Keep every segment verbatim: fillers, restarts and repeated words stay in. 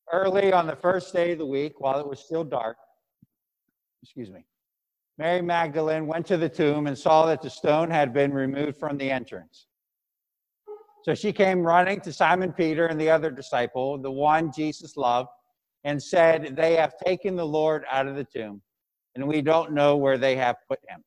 Early on the first day of the week, while it was still dark, excuse me, Mary Magdalene went to the tomb and saw that the stone had been removed from the entrance. So she came running to Simon Peter and the other disciple, the one Jesus loved, and said, "They have taken the Lord out of the tomb, and we don't know where they have put him."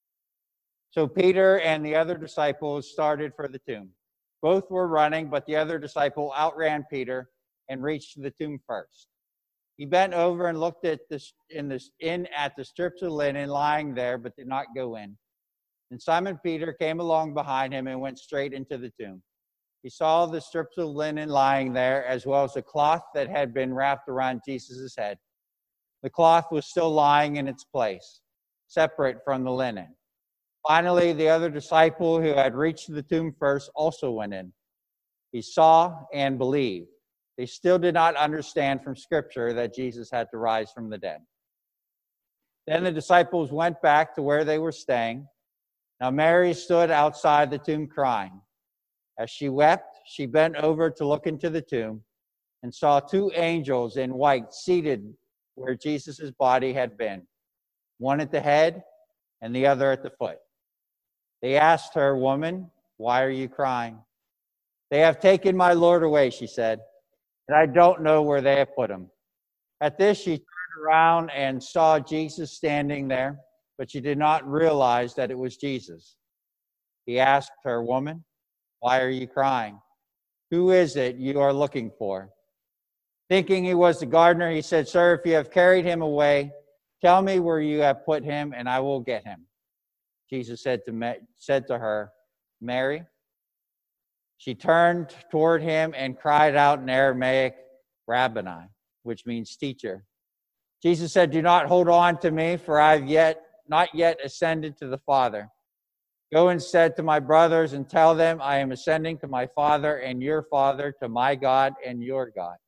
So Peter and the other disciples started for the tomb. Both were running, but the other disciple outran Peter and reached the tomb first. He bent over and looked at this in this in at the strips of linen lying there, but did not go in. And Simon Peter came along behind him and went straight into the tomb. He saw the strips of linen lying there, as well as the cloth that had been wrapped around Jesus' head. The cloth was still lying in its place, separate from the linen. Finally, the other disciple who had reached the tomb first also went in. He saw and believed. They still did not understand from Scripture that Jesus had to rise from the dead. Then the disciples went back to where they were staying. Now Mary stood outside the tomb crying. As she wept, she bent over to look into the tomb and saw two angels in white seated where Jesus' body had been, one at the head and the other at the foot. They asked her, "Woman, why are you crying?" "They have taken my Lord away," she said, "and I don't know where they have put him." At this, she turned around and saw Jesus standing there, but she did not realize that it was Jesus. He asked her, "Woman, why are you crying? Who is it you are looking for?" Thinking he was the gardener, he said, "Sir, if you have carried him away, tell me where you have put him, and I will get him." Jesus said to, said to her, "Mary." She turned toward him and cried out in Aramaic, "Rabboni," which means teacher. Jesus said, "Do not hold on to me, for I have yet not yet ascended to the Father. Go instead to my brothers and tell them I am ascending to my Father and your Father, to my God and your God."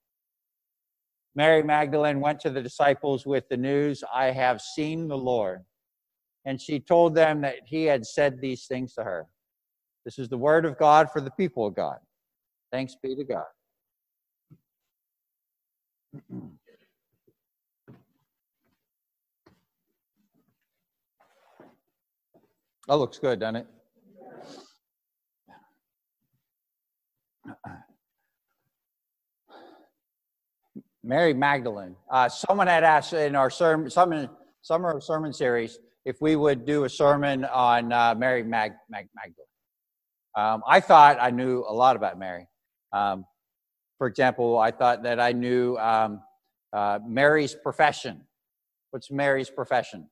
Mary Magdalene went to the disciples with the news, "I have seen the Lord." And she told them that he had said these things to her. This is the word of God for the people of God. Thanks be to God. That looks good, doesn't it? Mary Magdalene. Uh, someone had asked in our sermon, some, summer sermon series if we would do a sermon on uh, Mary Mag, Mag, Magdalene. Um, I thought I knew a lot about Mary. Um, for example, I thought that I knew um, uh, Mary's profession. What's Mary's profession?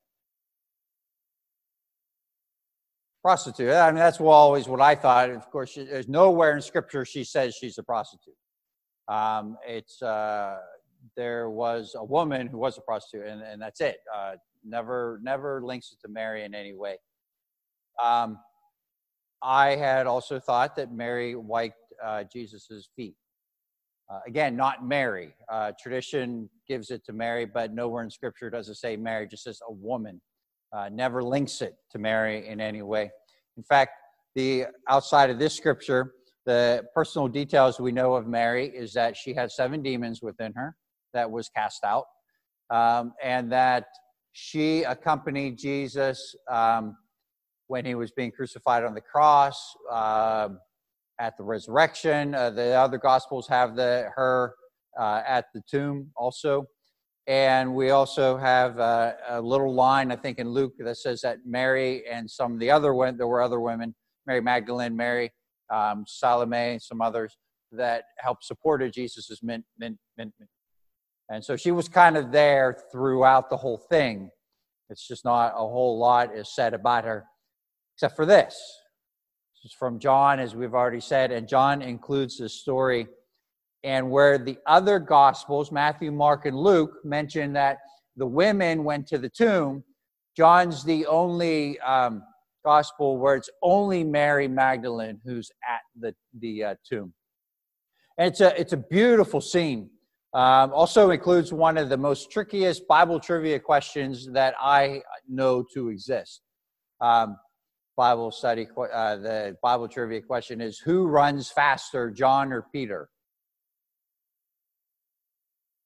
Prostitute. I mean, that's always what I thought. Of course, she, there's nowhere in Scripture she says she's a prostitute. Um, it's uh, there was a woman who was a prostitute, and, and that's it. Uh, never, never links it to Mary in any way. Um, I had also thought that Mary wiped uh, Jesus's feet. Uh, again, not Mary. Uh, tradition gives it to Mary, but nowhere in Scripture does it say Mary. It just says a woman. Uh, never links it to Mary in any way. In fact, the outside of this Scripture, the personal details we know of Mary is that she had seven demons within her that was cast out, um, and that she accompanied Jesus um, when he was being crucified on the cross, uh, at the resurrection. Uh, the other Gospels have the her uh, at the tomb also. And we also have uh, a little line, I think, in Luke that says that Mary and some of the other women, there were other women, Mary Magdalene, Mary, um, Salome, and some others that helped supported Jesus' mint, mint, mint, mint. And so she was kind of there throughout the whole thing. It's just not a whole lot is said about her, except for this. This is from John, as we've already said, and John includes this story. And where the other Gospels, Matthew, Mark, and Luke, mention that the women went to the tomb, John's the only um, Gospel where it's only Mary Magdalene who's at the, the uh, tomb. And it's a, it's a beautiful scene. Um, also includes one of the most trickiest Bible trivia questions that I know to exist. Um, Bible study, uh, the Bible trivia question is, who runs faster, John or Peter?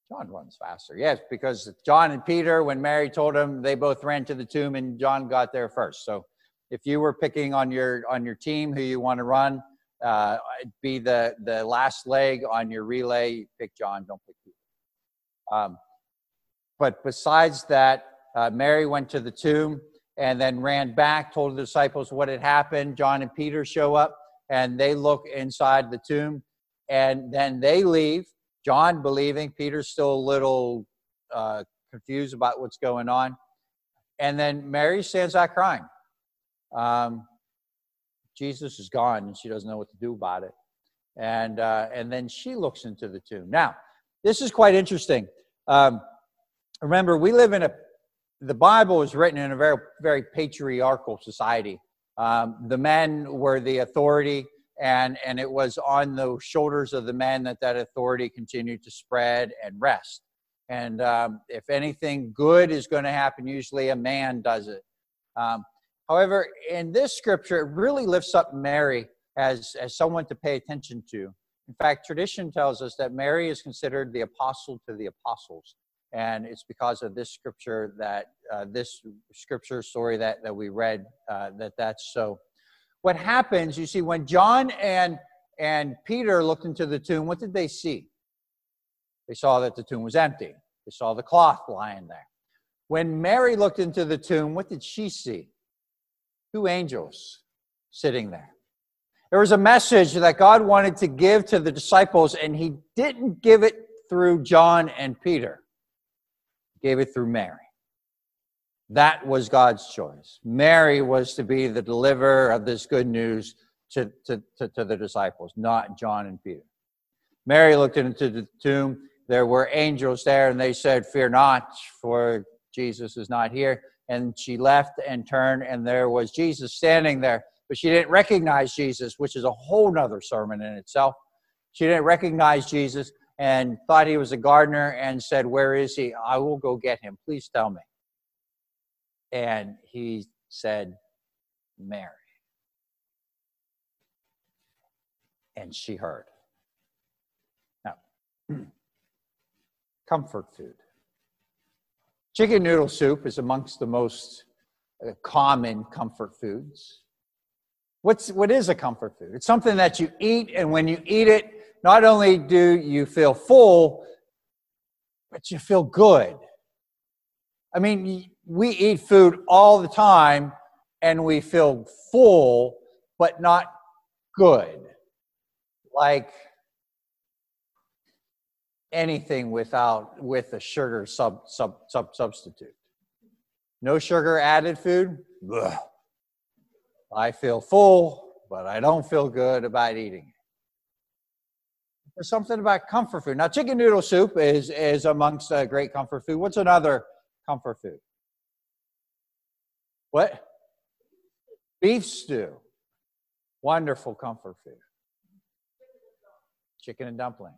John runs faster. Yes, because John and Peter, when Mary told him, they both ran to the tomb, and John got there first. So if you were picking on your on your team who you want to run, uh, be the, the last leg on your relay, pick John, don't pick Peter. Um, but besides that, uh, Mary went to the tomb and then ran back, told the disciples what had happened. John and Peter show up, and they look inside the tomb, and then they leave. John believing, Peter's still a little uh, confused about what's going on. And then Mary stands out crying. Um, Jesus is gone, and she doesn't know what to do about it. And uh, and then she looks into the tomb. Now, this is quite interesting. Um, remember, we live in a, the Bible was written in a very, very patriarchal society. Um, the men were the authority. And, and it was on the shoulders of the men that that authority continued to spread and rest. And um, if anything good is going to happen, usually a man does it. Um, however, in this scripture, it really lifts up Mary as, as someone to pay attention to. In fact, tradition tells us that Mary is considered the apostle to the apostles. And it's because of this scripture that, uh, this scripture story that, that we read, uh, that that's so. What happens, you see, when John and, and Peter looked into the tomb, what did they see? They saw that the tomb was empty. They saw the cloth lying there. When Mary looked into the tomb, what did she see? Two angels sitting there. There was a message that God wanted to give to the disciples, and he didn't give it through John and Peter. He gave it through Mary. That was God's choice. Mary was to be the deliverer of this good news to, to, to, to the disciples, not John and Peter. Mary looked into the tomb. There were angels there, and they said, "Fear not, for Jesus is not here." And she left and turned, and there was Jesus standing there. But she didn't recognize Jesus, which is a whole nother sermon in itself. She didn't recognize Jesus and thought he was a gardener and said, "Where is he? I will go get him. Please tell me." And he said, "Mary." And she heard. Now, comfort food. Chicken noodle soup is amongst the most uh, common comfort foods. What's, what is a comfort food? It's something that you eat, and when you eat it, not only do you feel full, but you feel good. I mean, we eat food all the time, and we feel full, but not good. Like anything without with a sugar sub sub sub substitute. No sugar added food. Ugh. I feel full, but I don't feel good about eating it. There's something about comfort food. Now, chicken noodle soup is is amongst uh, great comfort food. What's another comfort food? What? Beef stew. Wonderful comfort food. Chicken and dumplings.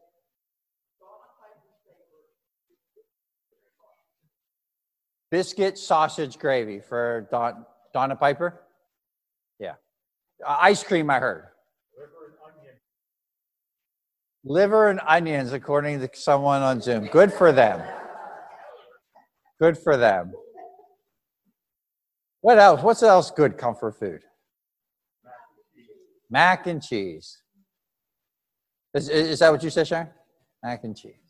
Biscuit sausage gravy for Don, Donna Piper? Yeah. Uh, ice cream, I heard. Liver and onions. Liver and onions, according to someone on Zoom. Good for them. Good for them. What else? What's else good comfort food? Mac and cheese. Is, is that what you said, Sharon? Mac and cheese.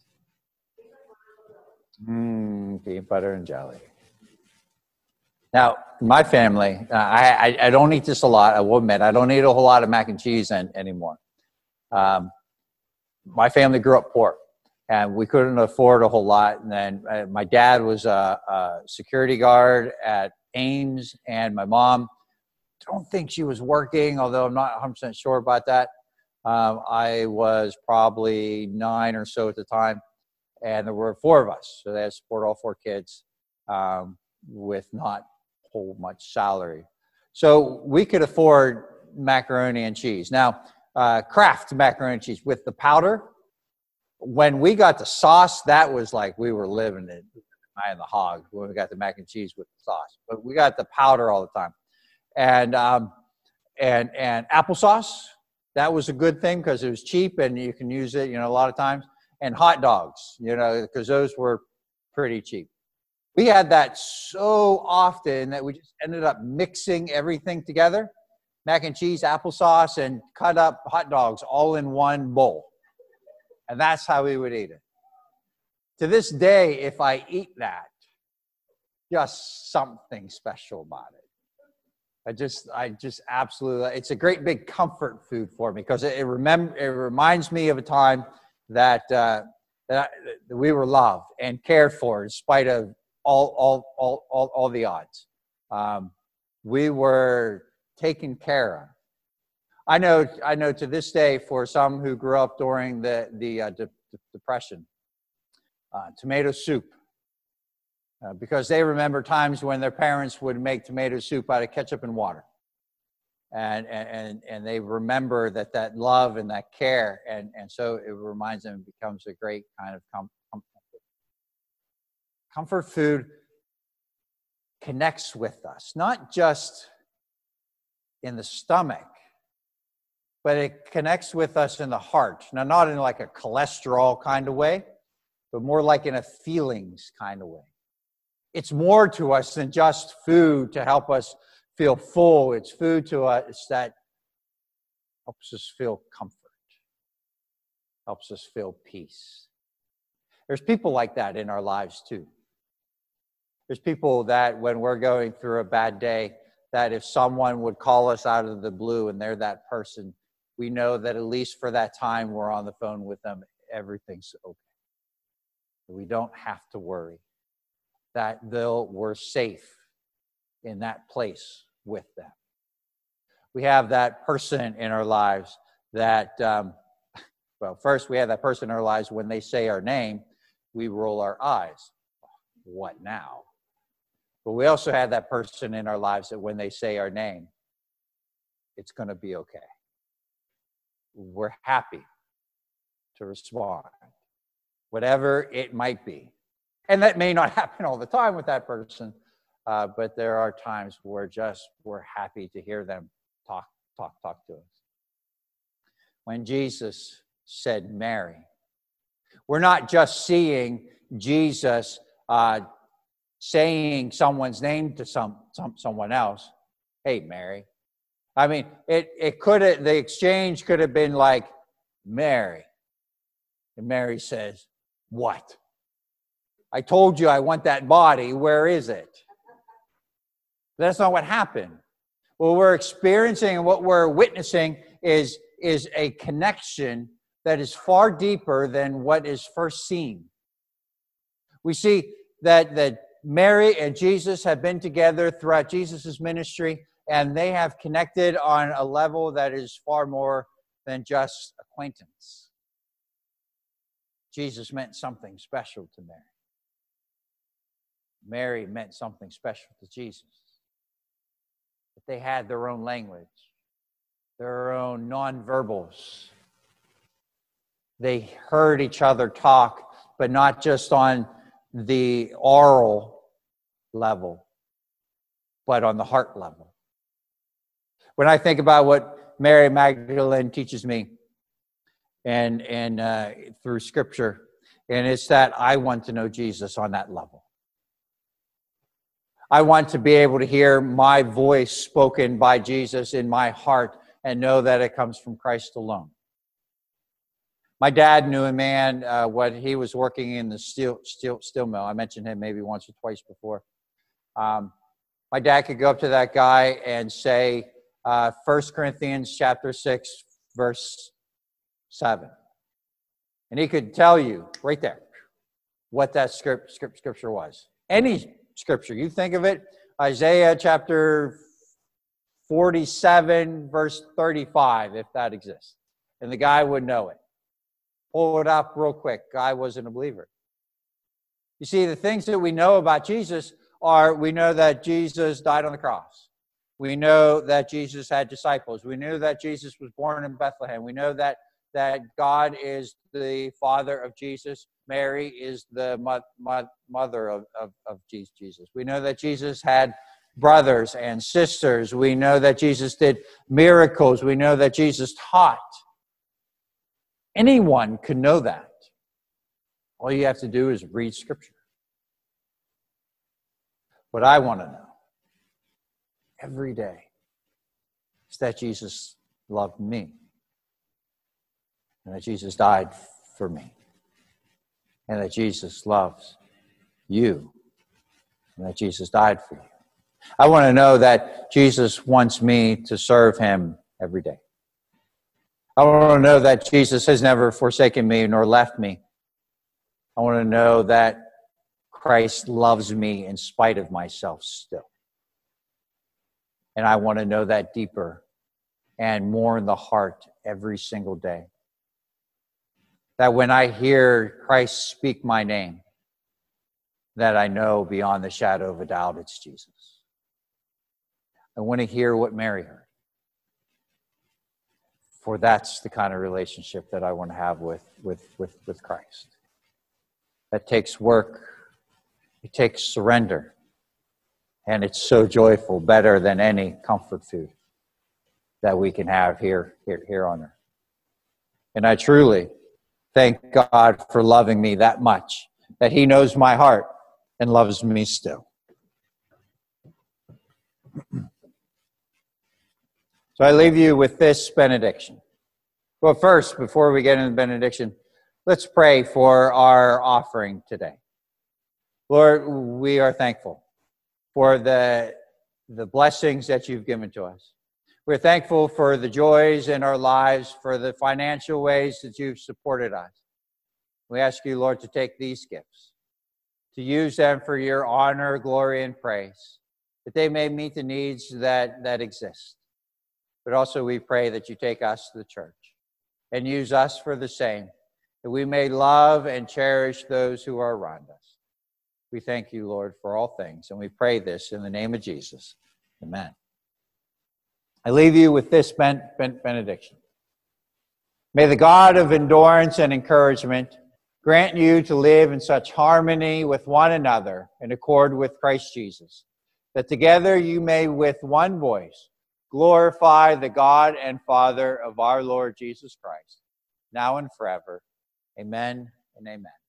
Mmm, peanut butter and jelly. Now, my family, uh, I, I I don't eat this a lot. I will admit, I don't eat a whole lot of mac and cheese an, anymore. Um, my family grew up poor, and we couldn't afford a whole lot. And then uh, my dad was a, a security guard at Ames, and my mom, I don't think she was working, although I'm not one hundred percent sure about that. Um, I was probably nine or so at the time, and there were four of us, so they had to support all four kids um, with not whole much salary. So we could afford macaroni and cheese. Now, uh, Kraft macaroni and cheese with the powder. When we got the sauce, that was like we were living it, I and the hog, when we got the mac and cheese with the sauce. But we got the powder all the time. And um, and and applesauce, that was a good thing because it was cheap and you can use it, you know, a lot of times. and hot dogs, you know, because those were pretty cheap. We had that so often that we just ended up mixing everything together, mac and cheese, applesauce, and cut up hot dogs all in one bowl. And that's how we would eat it. To this day, if I eat that, just something special about it. I just, I just absolutely, it's a great big comfort food for me because it, it, remember, it reminds me of a time that, uh, that, I, that we were loved and cared for in spite of all, all, all, all, all the odds. Um, we were taken care of. I know, I know to this day, for some who grew up during the, the uh, de- de- Depression, uh, tomato soup, uh, because they remember times when their parents would make tomato soup out of ketchup and water. And, and, and they remember that, that love and that care, and, and so it reminds them, it becomes a great kind of com- comfort. Comfort food connects with us, not just in the stomach, but it connects with us in the heart. Now, not in like a cholesterol kind of way, but more like in a feelings kind of way. It's more to us than just food to help us feel full. It's food to us that helps us feel comfort, helps us feel peace. There's people like that in our lives too. There's people that when we're going through a bad day, that if someone would call us out of the blue and they're that person, we know that at least for that time we're on the phone with them, everything's okay. We don't have to worry that they'll, we're safe in that place with them. We have that person in our lives that, um, well, first we have that person in our lives when they say our name, we roll our eyes. What now? But we also have that person in our lives that when they say our name, it's going to be okay. We're happy to respond, whatever it might be. And that may not happen all the time with that person, uh, but there are times where just we're happy to hear them talk, talk, talk to us. When Jesus said Mary, we're not just seeing Jesus uh, saying someone's name to some, some someone else. Hey, Mary. I mean, it, it could have, the exchange could have been like, Mary. And Mary says, what? I told you I want that body. Where is it? That's not what happened. What we're experiencing and what we're witnessing is, is a connection that is far deeper than what is first seen. We see that, that Mary and Jesus have been together throughout Jesus' ministry, and they have connected on a level that is far more than just acquaintance. Jesus meant something special to Mary. Mary meant something special to Jesus. But they had their own language, their own nonverbals. They heard each other talk, but not just on the oral level, but on the heart level. When I think about what Mary Magdalene teaches me and, and uh, through Scripture, and it's that I want to know Jesus on that level. I want to be able to hear my voice spoken by Jesus in my heart and know that it comes from Christ alone. My dad knew a man, uh, when he was working in the steel, steel, steel mill. I mentioned him maybe once or twice before. Um, my dad could go up to that guy and say, uh, First Corinthians chapter six, verse seven. And he could tell you right there what that script, script, scripture was. Any scripture. You think of it, Isaiah chapter forty-seven, verse thirty-five, if that exists. And the guy would know it. Pull it up real quick. Guy wasn't a believer. You see, the things that we know about Jesus are, we know that Jesus died on the cross. We know that Jesus had disciples. We know that Jesus was born in Bethlehem. We know that, that God is the father of Jesus. Mary is the mo- mo- mother of, of, of Jesus. We know that Jesus had brothers and sisters. We know that Jesus did miracles. We know that Jesus taught. Anyone could know that. All you have to do is read Scripture. What I want to know every day is that Jesus loved me and that Jesus died for me and that Jesus loves you and that Jesus died for you. I want to know that Jesus wants me to serve him every day. I want to know that Jesus has never forsaken me nor left me. I want to know that Christ loves me in spite of myself still. And I want to know that deeper and more in the heart every single day. That when I hear Christ speak my name, that I know beyond the shadow of a doubt it's Jesus. I want to hear what Mary heard. For that's the kind of relationship that I want to have with, with, with, with Christ. That takes work. It takes surrender. And it's so joyful, better than any comfort food that we can have here, here, here on earth. And I truly thank God for loving me that much, that he knows my heart and loves me still. So I leave you with this benediction. Well, first, before we get into the benediction, let's pray for our offering today. Lord, we are thankful for the, the blessings that you've given to us. We're thankful for the joys in our lives, for the financial ways that you've supported us. We ask you, Lord, to take these gifts, to use them for your honor, glory, and praise, that they may meet the needs that, that exist. But also we pray that you take us to the church and use us for the same, that we may love and cherish those who are around us. We thank you, Lord, for all things, and we pray this in the name of Jesus. Amen. I leave you with this ben- ben- benediction. May the God of endurance and encouragement grant you to live in such harmony with one another in accord with Christ Jesus, that together you may with one voice glorify the God and Father of our Lord Jesus Christ, now and forever. Amen and amen.